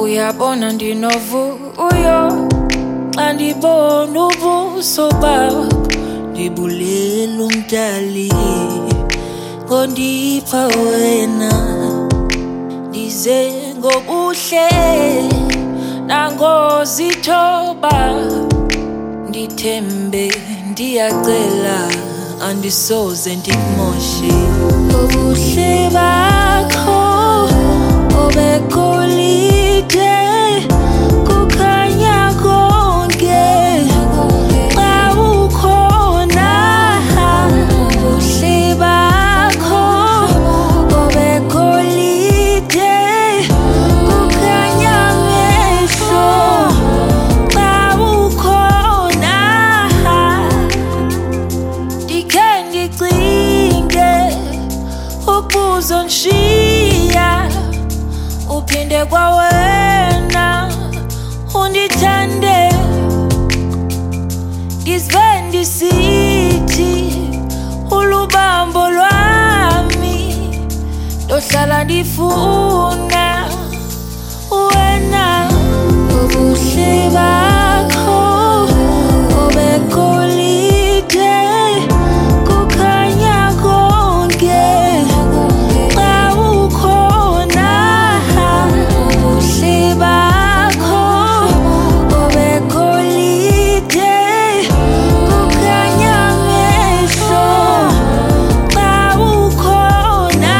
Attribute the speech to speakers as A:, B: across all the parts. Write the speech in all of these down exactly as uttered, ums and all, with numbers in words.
A: Uyabona ndinovuyo xa ndibona ubuso bakho, ndibulela umdali ngondipha wena. Ndize ngobuhle nangozithoba, ndithembe ndiyacela andisoze ndikumoshe. Ubuhle bakho obegolide kukhanya konke xa ukhona. Ubuhle bakho obegolide kukhanya mehlo xa ukhona. Ndikhe ndicinge ukuzonshiya, uphinde kwawena undithande. Ngizwe ndisithi ulubambo lwami, ndohlala ndifuna wena. Ubuhle bakho obegolide kukhanya konke xa ukhona. Ubuhle bakho obegolide kukhanya mehlo xa ukhona.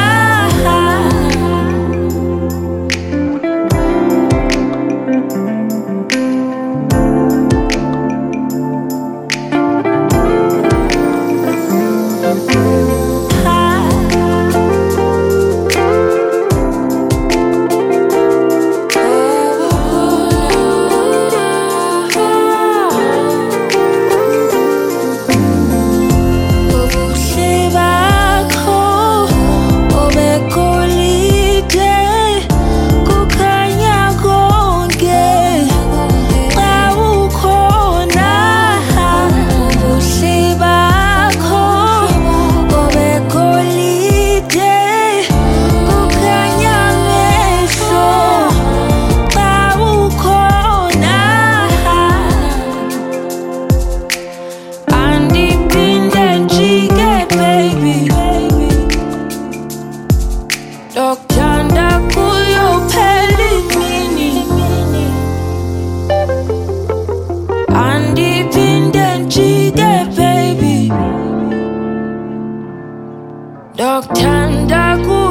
A: Ndokuthanda kuyo phela imini, andiphinde njike baby. Ndokuthanda kuyo